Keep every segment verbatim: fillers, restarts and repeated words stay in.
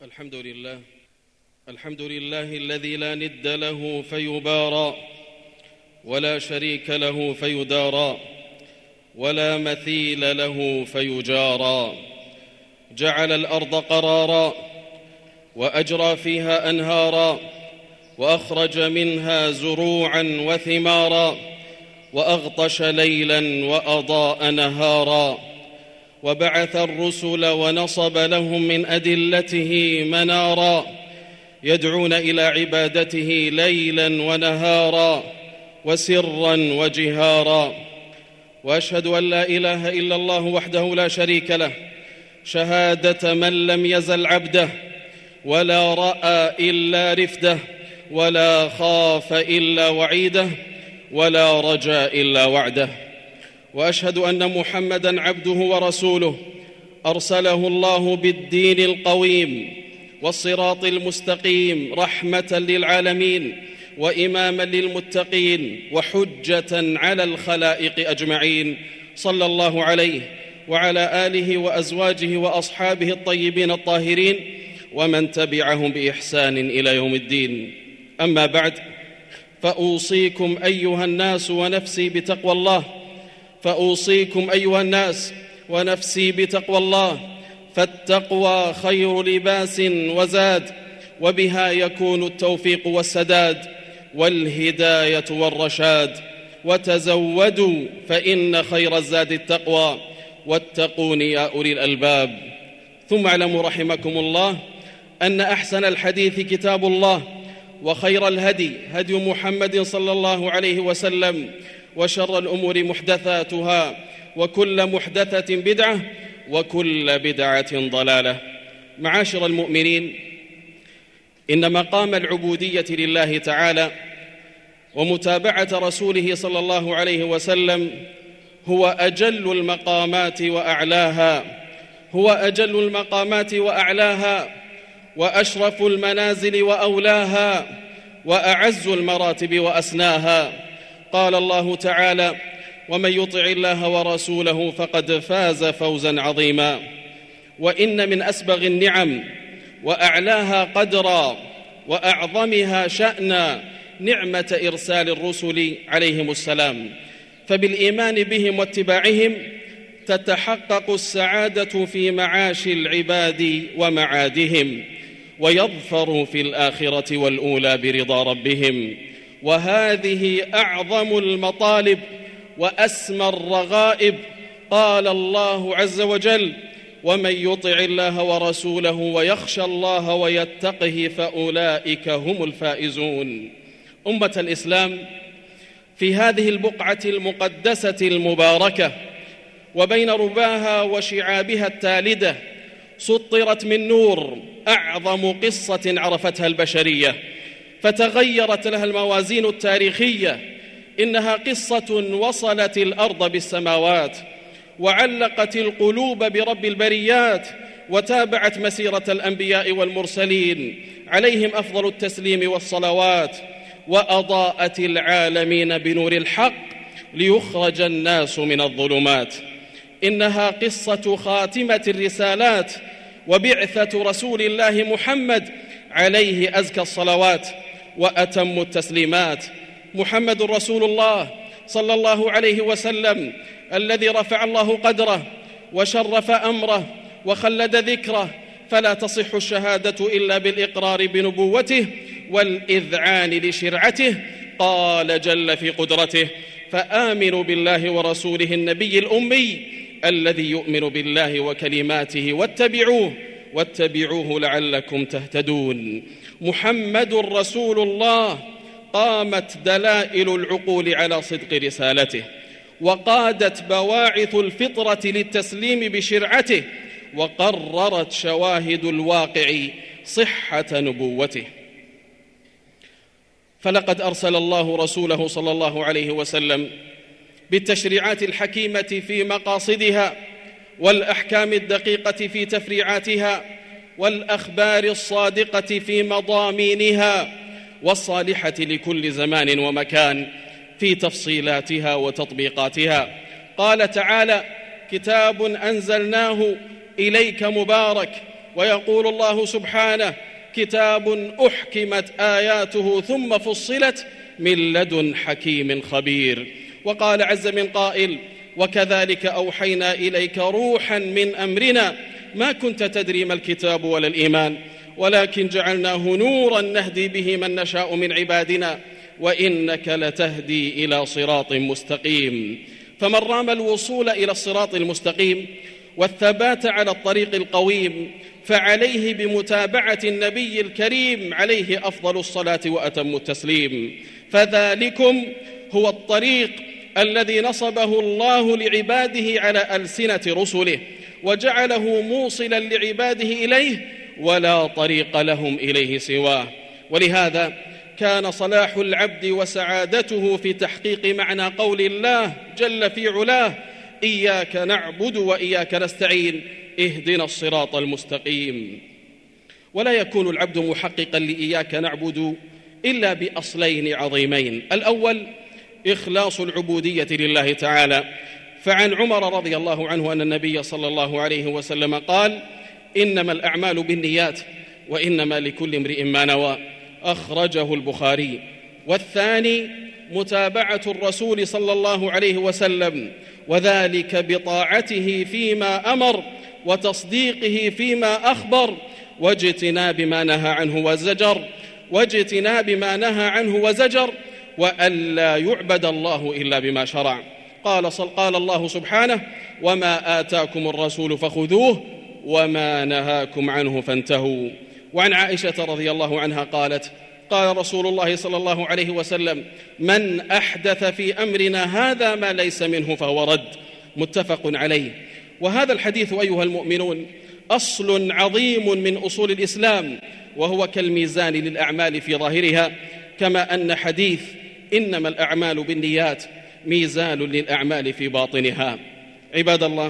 الحمد لله الحمد لله الذي لا ند له فيبارى ولا شريك له فيدارى ولا مثيل له فيجارى. جعل الأرض قرارا وأجرى فيها أنهارا وأخرج منها زروعا وثمارا وأغطش ليلا وأضاء نهارا وبعث الرسل ونصب لهم من أدلته منارا يدعون إلى عبادته ليلا ونهارا وسرا وجهارا. وأشهد أن لا إله إلا الله وحده لا شريك له شهادة من لم يزل عبده ولا رأى إلا رفده ولا خاف إلا وعيده ولا رجاء إلا وعده. وأشهد أن محمدًا عبده ورسوله أرسله الله بالدين القويم والصراط المستقيم رحمة للعالمين وإمامًا للمتقين وحجة على الخلائق أجمعين، صلى الله عليه وعلى آله وأزواجه وأصحابه الطيبين الطاهرين ومن تبعهم بإحسان إلى يوم الدين. أما بعد، فأوصيكم أيها الناس ونفسي بتقوى الله فأوصيكم أيها الناس ونفسي بتقوى الله، فالتقوى خير لباس وزاد، وبها يكون التوفيق والسداد والهداية والرشاد. وتزودوا فإن خير الزاد التقوى، واتقون يا أولي الألباب. ثم اعلموا رحمكم الله أن أحسن الحديث كتاب الله، وخير الهدي هدي محمد صلى الله عليه وسلم، وشر الأمور محدثاتها، وكل محدثة بدعة، وكل بدعة ضلالة. معاشر المؤمنين، إن مقام العبودية لله تعالى ومتابعة رسوله صلى الله عليه وسلم هو أجل المقامات وأعلاها هو أجل المقامات وأعلاها وأشرف المنازل وأولاها وأعز المراتب وأسناها. قال الله تعالى: ومن يطع الله ورسوله فقد فاز فوزا عظيما. وإن من أسبغ النعم وأعلاها قدرا وأعظمها شأنا نعمة إرسال الرسل عليهم السلام، فبالإيمان بهم واتباعهم تتحقق السعادة في معاش العباد ومعادهم، ويظفروا في الآخرة والأولى برضا ربهم. وهذه أعظم المطالب وأسمى الرغائب. قال الله عز وجل: ومن يطع الله ورسوله ويخشى الله ويتقه فأولئك هم الفائزون. أمة الإسلام، في هذه البقعة المقدسة المباركة وبين رباها وشعابها التالدة سطرت من نور أعظم قصة عرفتها البشرية، فتغيرت لها الموازين التاريخية. إنها قصة وصلت الأرض بالسماوات، وعلقت القلوب برب البريات، وتابعت مسيرة الأنبياء والمرسلين عليهم أفضل التسليم والصلوات، وأضاءت العالمين بنور الحق ليخرج الناس من الظلمات. إنها قصة خاتمة الرسالات وبعثة رسول الله محمد عليه أزكى الصلوات وأتم التسليمات. محمد رسول الله صلى الله عليه وسلم الذي رفع الله قدره وشرف أمره وخلد ذكره، فلا تصح الشهادة إلا بالإقرار بنبوته والإذعان لشرعته. قال جل في قدرته: فآمنوا بالله ورسوله النبي الأمي الذي يؤمن بالله وكلماته واتبعوه واتبعوه لعلكم تهتدون. محمد رسول الله قامت دلائل العقول على صدق رسالته، وقادت بواعث الفطرة للتسليم بشرعته، وقررت شواهد الواقع صحة نبوته. فلقد أرسل الله رسوله صلى الله عليه وسلم بالتشريعات الحكيمة في مقاصدها، والأحكام الدقيقة في تفريعاتها، والأخبار الصادقة في مضامينها، والصالحة لكل زمان ومكان في تفصيلاتها وتطبيقاتها. قال تعالى: كتاب أنزلناه إليك مبارك ويقول الله سبحانه: كتاب أحكمت آياته ثم فصلت من لدن حكيم خبير. وقال عز من قائل: وكذلك أوحينا إليك روحا من أمرنا ما كنت تدري ما الكتاب ولا الإيمان ولكن جعلناه نورا نهدي به من نشاء من عبادنا وإنك لتهدي إلى صراط مستقيم. فمن رام الوصول إلى الصراط المستقيم والثبات على الطريق القويم فعليه بمتابعة النبي الكريم عليه أفضل الصلاة وأتم التسليم. فذلكم هو الطريق الذي نصبه الله لعباده على ألسنة رسله وجعله موصلا لعباده إليه ولا طريق لهم إليه سواه. ولهذا كان صلاح العبد وسعادته في تحقيق معنى قول الله جل في علاه: إياك نعبد وإياك نستعين اهدنا الصراط المستقيم. ولا يكون العبد محققا لإياك نعبد إلا بأصلين عظيمين: الأول إخلاص العبودية لله تعالى، فعن عمر رضي الله عنه أن النبي صلى الله عليه وسلم قال: إنما الأعمال بالنيات وإنما لكل امرئ ما نوى، أخرجه البخاري. والثاني متابعة الرسول صلى الله عليه وسلم، وذلك بطاعته فيما أمر وتصديقه فيما أخبر واجتناب ما نهى عنه وزجر واجتناب ما نهى عنه وزجر وألا يعبد الله إلا بما شرع. قال, قال الله سبحانه: وما آتاكم الرسول فخذوه وما نهاكم عنه فانتهوا. وعن عائشة رضي الله عنها قالت: قال رسول الله صلى الله عليه وسلم: من أحدث في أمرنا هذا ما ليس منه فهو رد، متفق عليه. وهذا الحديث أيها المؤمنون أصل عظيم من أصول الإسلام، وهو كالميزان للأعمال في ظاهرها، كما أن حديث إنما الأعمال بالنيات ميزان للأعمال في باطنها. عباد الله،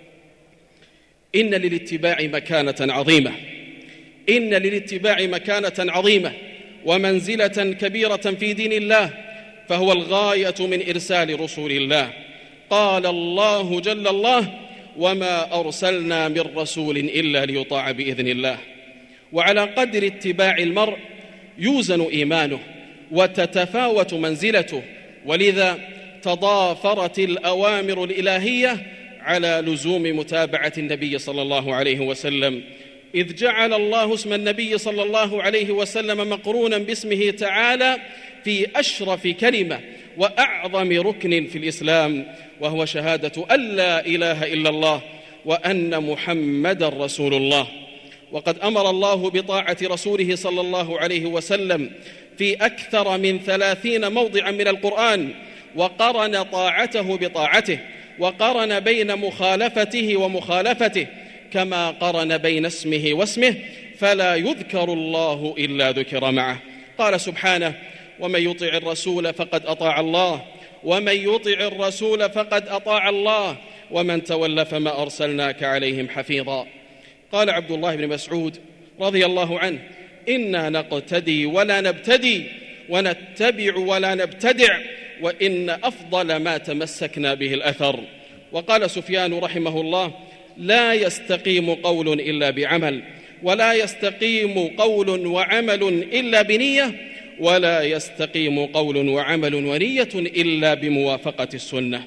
إن للاتباع مكانة عظيمة إن للاتباع مكانة عظيمة ومنزلة كبيرة في دين الله، فهو الغاية من إرسال رسول الله. قال الله جل الله: وما أرسلنا من رسول إلا ليطاع بإذن الله. وعلى قدر اتباع المرء يوزن إيمانه وتتفاوت منزلته، ولذا تضافرت الأوامر الإلهية على لزوم متابعة النبي صلى الله عليه وسلم، إذ جعل الله اسم النبي صلى الله عليه وسلم مقرونا باسمه تعالى في أشرف كلمة وأعظم ركن في الإسلام، وهو شهادة أن لا إله إلا الله وأن محمدًا رسول الله. وقد أمر الله بطاعة رسوله صلى الله عليه وسلم في أكثر من ثلاثين موضعا من القرآن، وقرن طاعته بطاعته، وقرن بين مخالفته ومخالفته، كما قرن بين اسمه واسمه، فلا يذكر الله إلا ذكر معه. قال سبحانه: ومن يطع الرسول فقد أطاع الله ومن يطع الرسول فقد أطاع الله ومن تولى فما أرسلناك عليهم حفيظا. قال عبد الله بن مسعود رضي الله عنه: إنا نقتدي ولا نبتدي ونتبع ولا نبتدع، وإن أفضل ما تمسكنا به الأثر. وقال سفيان رحمه الله: لا يستقيم قول إلا بعمل، ولا يستقيم قول وعمل إلا بنية، ولا يستقيم قول وعمل ونية إلا بموافقة السنة.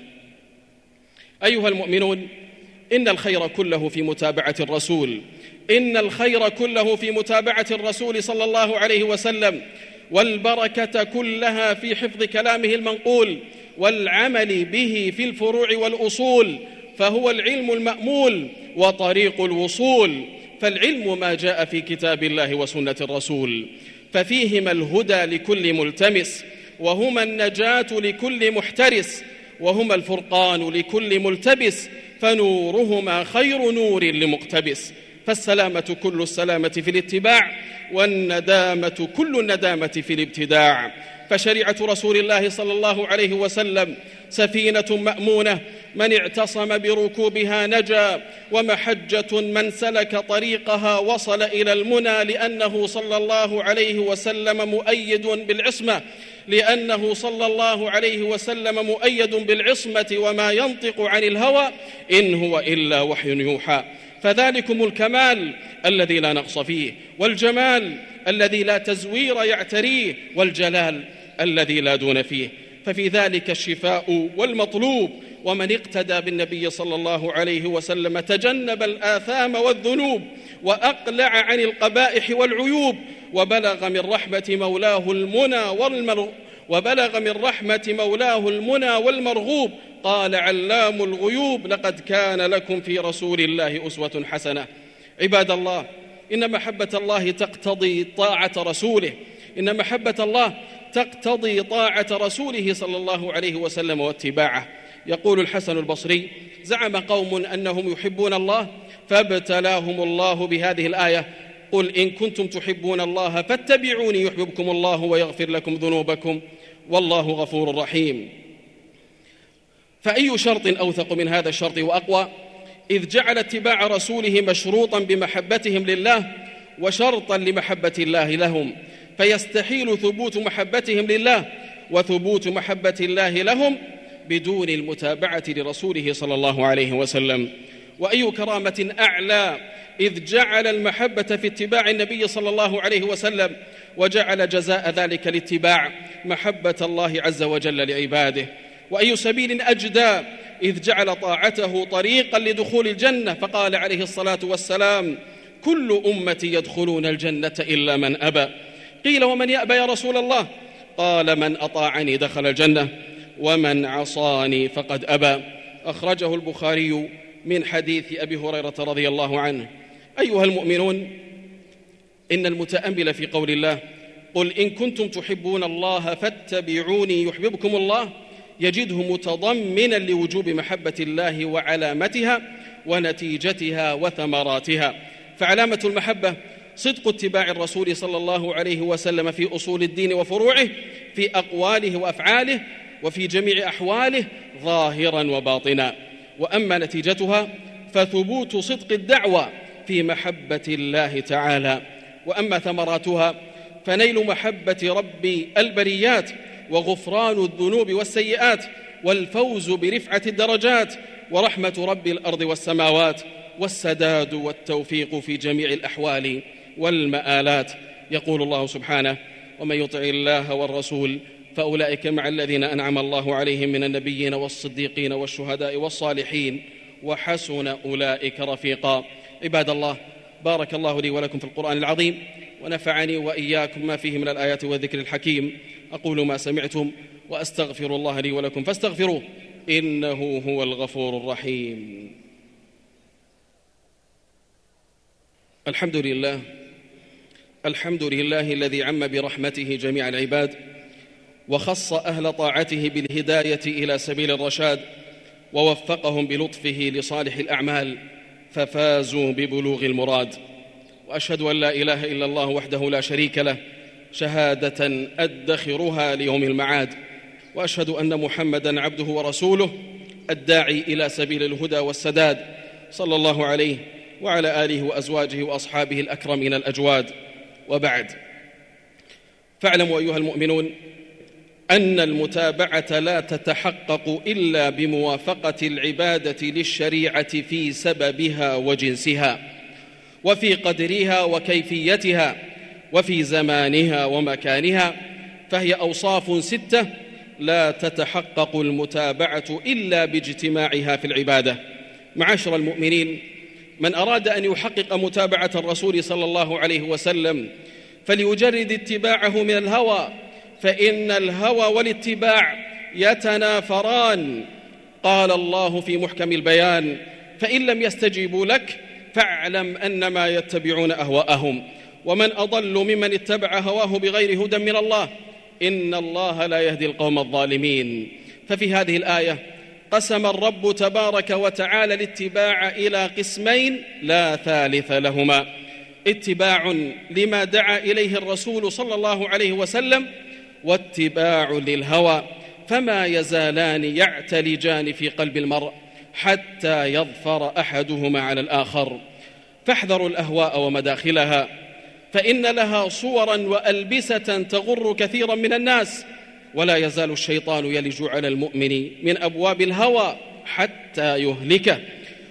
أيها المؤمنون، إن الخير كله في متابعة الرسول إن الخير كله في متابعة الرسول صلى الله عليه وسلم، والبركة كلها في حفظ كلامه المنقول والعمل به في الفروع والأصول، فهو العلم المأمول وطريق الوصول. فالعلم ما جاء في كتاب الله وسنة الرسول، ففيهما الهدى لكل ملتمس، وهما النجاة لكل محترس، وهما الفرقان لكل ملتبس، فنورهما خير نور لمقتبس. فالسلامة كل السلامة في الاتباع، والندامة كل الندامة في الابتداع. فشريعة رسول الله صلى الله عليه وسلم سفينة مأمونة، من اعتصم بركوبها نجا، ومحجة من سلك طريقها وصل إلى المنى، لأنه صلى الله عليه وسلم مؤيد بالعصمة لأنه صلى الله عليه وسلم مؤيد بالعصمة وما ينطق عن الهوى إن هو إلا وحي يوحى. فذلكم الكمال الذي لا نقص فيه، والجمال الذي لا تزوير يعتريه، والجلال الذي لا دون فيه. ففي ذلك الشفاء والمطلوب. ومن اقتدى بالنبي صلى الله عليه وسلم تجنب الآثام والذنوب، وأقلع عن القبائح والعيوب، وبلغ من رحمة مولاه المنى والمر وبلغ من رحمة مولاه المنى والمرغوب. قال علام الغيوب: لقد كان لكم في رسول الله أسوة حسنة. عباد الله، إن محبة الله تقتضي طاعة رسوله، إن محبة الله تقتضي طاعة رسوله صلى الله عليه وسلم واتباعه. يقول الحسن البصري: زعم قوم أنهم يحبون الله فابتلاهم الله بهذه الآية: قل إن كنتم تحبون الله فاتبعوني يحببكم الله ويغفر لكم ذنوبكم والله غفور رحيم. فأي شرط أوثق من هذا الشرط وأقوى، إذ جعل اتباع رسوله مشروطا بمحبتهم لله وشرطا لمحبة الله لهم، فيستحيل ثبوت محبتهم لله وثبوت محبة الله لهم بدون المتابعة لرسوله صلى الله عليه وسلم. وأي كرامة أعلى إذ جعل المحبة في اتباع النبي صلى الله عليه وسلم، وجعل جزاء ذلك الاتباع محبة الله عز وجل لعباده. وأي سبيل أجدى إذ جعل طاعته طريقا لدخول الجنة، فقال عليه الصلاة والسلام: كل أمتي يدخلون الجنة إلا من أبى. قيل: ومن يأبى يا رسول الله؟ قال: من أطاعني دخل الجنة ومن عصاني فقد أبى. أخرجه البخاري من حديث أبي هريرة رضي الله عنه. أيها المؤمنون، إن المتأمل في قول الله: قل إن كنتم تحبون الله فاتبعوني يحببكم الله، يجده متضمنا لوجوب محبة الله وعلامتها ونتيجتها وثمراتها. فعلامة المحبة صدق اتباع الرسول صلى الله عليه وسلم في أصول الدين وفروعه، في أقواله وأفعاله، وفي جميع أحواله ظاهرا وباطنا. وأما نتيجتها فثبوت صدق الدعوة في محبة الله تعالى. وأما ثمراتها فنيل محبة رب البريات، وغفران الذنوب والسيئات، والفوز برفعة الدرجات، ورحمة رب الأرض والسماوات، والسداد والتوفيق في جميع الأحوال والمآلات. يقول الله سبحانه: ومن يطع الله والرسول فأولئك مع الذين أنعم الله عليهم من النبيين والصديقين والشهداء والصالحين وحسن أولئك رفيقا. عباد الله، بارك الله لي ولكم في القرآن العظيم، ونفعني وإياكم ما فيه من الآيات والذكر الحكيم. أقول ما سمعتم وأستغفر الله لي ولكم فاستغفروه، إنه هو الغفور الرحيم. الحمد لله الحمد لله الذي عم برحمته جميع العباد، وخص أهل طاعته بالهداية إلى سبيل الرشاد، ووفقهم بلطفه لصالح الأعمال ففازوا ببلوغ المراد. وأشهد أن لا إله إلا الله وحده لا شريك له شهادة أدخرها ليوم المعاد، وأشهد أن محمدًا عبده ورسوله الداعي إلى سبيل الهدى والسداد، صلى الله عليه وعلى آله وأزواجه وأصحابه الأكرمين الأجواد. وبعد، فاعلموا أيها المؤمنون أن المتابعة لا تتحقق إلا بموافقة العبادة للشريعة في سببها وجنسها، وفي قدرها وكيفيتها، وفي زمانها ومكانها، فهي أوصاف ستة لا تتحقق المتابعة إلا باجتماعها في العبادة. معاشر المؤمنين، من أراد أن يحقق متابعة الرسول صلى الله عليه وسلم فليجرد اتباعه من الهوى، فإن الهوى والاتباع يتنافران. قال الله في محكم البيان: فإن لم يستجيبوا لك فاعلم أنما يتبعون أهواءهم، ومن أضل ممن اتبع هواه بغير هدى من الله، إن الله لا يهدي القوم الظالمين. ففي هذه الآية قسم الرب تبارك وتعالى الاتباع إلى قسمين لا ثالث لهما: اتباع لما دعا إليه الرسول صلى الله عليه وسلم، واتباع للهوى، فما يزالان يعتلجان في قلب المرء حتى يظفر أحدهما على الآخر. فاحذروا الأهواء ومداخلها، فإن لها صورا وألبسة تغر كثيرا من الناس، ولا يزال الشيطان يلج على المؤمن من أبواب الهوى حتى يهلكه.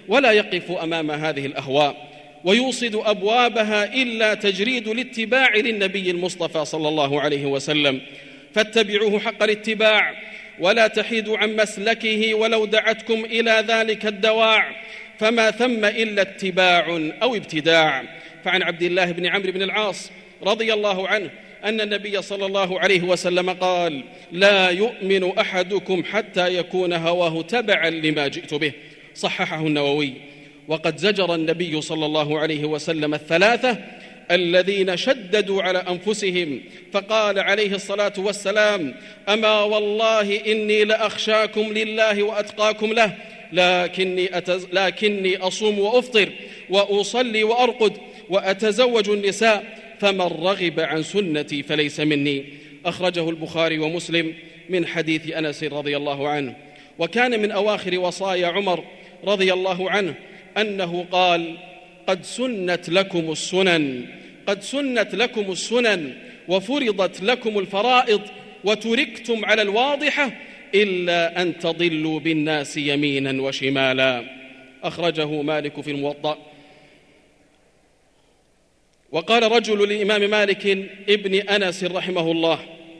ولا يقف أمام هذه الأهواء ويوصد أبوابها إلا تجريد الاتباع للنبي المصطفى صلى الله عليه وسلم، فاتبعوه حق الاتباع ولا تحيدوا عن مسلكه ولو دعتكم إلى ذلك الدواع، فما ثم إلا اتباع أو ابتداع. فعن عبد الله بن عمرو بن العاص رضي الله عنه أن النبي صلى الله عليه وسلم قال: لا يؤمن أحدكم حتى يكون هواه تبعا لما جئت به، صححه النووي. وقد زجر النبي صلى الله عليه وسلم الثلاثة الذين شددوا على أنفسهم، فقال عليه الصلاة والسلام: أما والله إني لأخشاكم لله وأتقاكم له، لكني, أتز... لكني أصوم وأفطر وأصلي وأرقد وأتزوج النساء، فمن رغب عن سنتي فليس مني. أخرجه البخاري ومسلم من حديث أنس رضي الله عنه. وكان من أواخر وصايا عمر رضي الله عنه أنه قال: قد سنت لكم السنن قد سنت لكم السنن وفرضت لكم الفرائض وتركتم على الواضحة إلا أن تضلوا بالناس يمينا وشمالا. أخرجه مالك في الموطأ. وقال رجل للإمام مالك ابن أنس رحمه الله: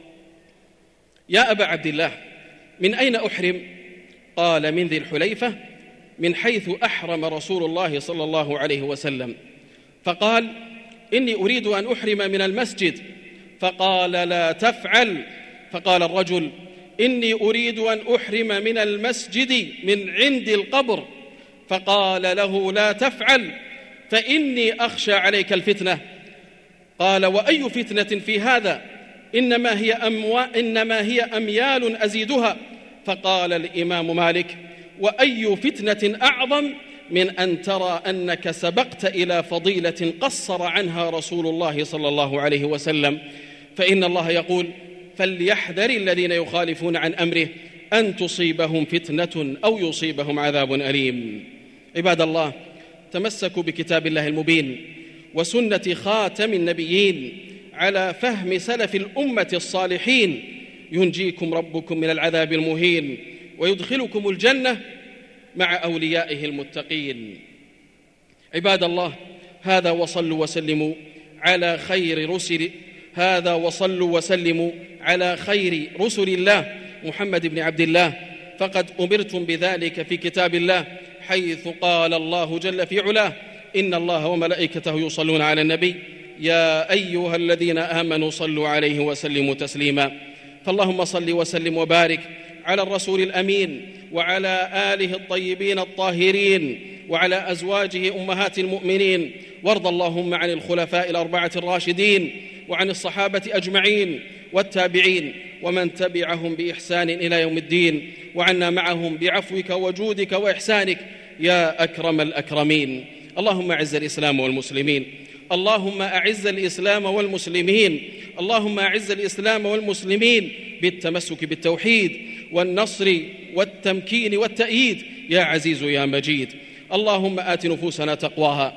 يا أبا عبد الله، من أين أحرم؟ قال: من ذي الحليفة، من حيث أحرم رسول الله صلى الله عليه وسلم. فقال: إني أريد أن أحرم من المسجد. فقال: لا تفعل. فقال الرجل: إني أريد أن أحرم من المسجد من عند القبر. فقال له: لا تفعل، فإني أخشى عليك الفتنة. قال: وأي فتنة في هذا؟ إنما هي, أموا... إنما هي أميال أزيدها. فقال الإمام مالك: وأي فتنة أعظم من أن ترى أنك سبقت إلى فضيلة قصر عنها رسول الله صلى الله عليه وسلم، فإن الله يقول: فليحذر الذين يخالفون عن أمره أن تصيبهم فتنة أو يصيبهم عذاب أليم. عباد الله، تمسكوا بكتاب الله المبين وسنة خاتم النبيين على فهم سلف الأمة الصالحين، ينجيكم ربكم من العذاب المهين ويدخلكم الجنة مع أوليائه المتقين. عباد الله، هذا وصلوا وسلموا على خير رسل هذا وصلوا وسلموا على خير رسل الله محمد بن عبد الله، فقد أمرتم بذلك في كتاب الله، حيث قال الله جل في علاه: إن الله وملائكته يصلون على النبي يا أيها الذين آمنوا صلوا عليه وسلموا تسليما. فاللهم صل وسلم وبارك على الرسول الأمين وعلى آله الطيبين الطاهرين وعلى أزواجه أمهات المؤمنين، وارض اللهم عن الخلفاء الأربعة الراشدين وعن الصحابة أجمعين والتابعين ومن تبعهم بإحسان إلى يوم الدين، وعنا معهم بعفوك وجودك وإحسانك يا أكرم الأكرمين. اللهم أعز الإسلام والمسلمين اللهم أعز الإسلام والمسلمين اللهم أعز الإسلام والمسلمين بالتمسك بالتوحيد والنصر والتمكين والتأييد يا عزيز يا مجيد. اللهم آت نفوسنا تقواها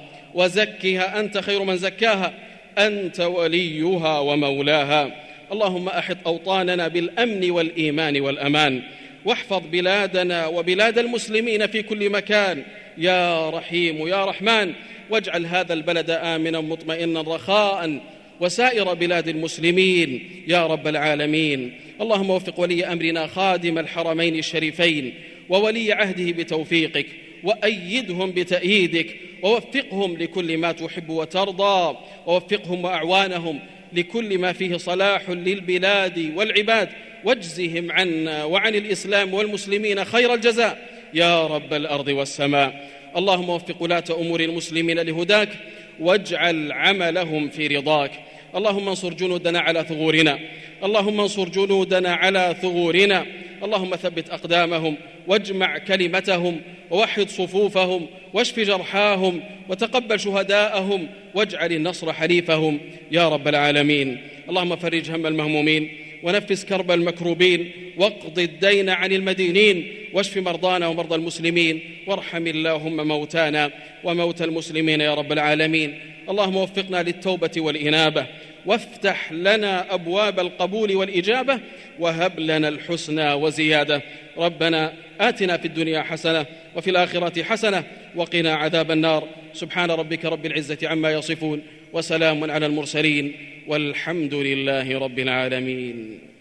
وزكها أنت خير من زكاها، أنت وليها ومولاها. اللهم أحط أوطاننا بالأمن والإيمان والأمان، واحفظ بلادنا وبلاد المسلمين في كل مكان يا رحيم يا رحمن، واجعل هذا البلد آمنا مطمئنا رخاء وسائر بلاد المسلمين يا رب العالمين. اللهم وفق ولي أمرنا خادم الحرمين الشريفين وولي عهده بتوفيقك، وأيدهم بتأييدك، ووفقهم لكل ما تحب وترضى، ووفقهم وأعوانهم لكل ما فيه صلاح للبلاد والعباد، واجزهم عنا وعن الإسلام والمسلمين خير الجزاء يا رب الأرض والسماء. اللهم وفق ولاة أمور المسلمين لهداك، واجعل عملهم في رضاك. اللهم انصر جنودنا على ثغورنا اللهم انصر جنودنا على ثغورنا اللهم ثبت أقدامهم واجمع كلمتهم ووحد صفوفهم واشف جرحاهم وتقبل شهداءهم، واجعل النصر حليفهم يا رب العالمين. اللهم فرج هم المهمومين ونفس كرب المكروبين، واقض الدين عن المدينين، واشف مرضانا ومرضى المسلمين، وارحم اللهم موتانا وموتى المسلمين يا رب العالمين. اللهم وفقنا للتوبة والإنابة، وافتح لنا أبواب القبول والإجابة، وهب لنا الحسنى وزيادة. ربنا آتنا في الدنيا حسنة وفي الآخرة حسنة وقنا عذاب النار. سبحان ربك رب العزة عما يصفون، وسلام على المرسلين، والحمد لله رب العالمين.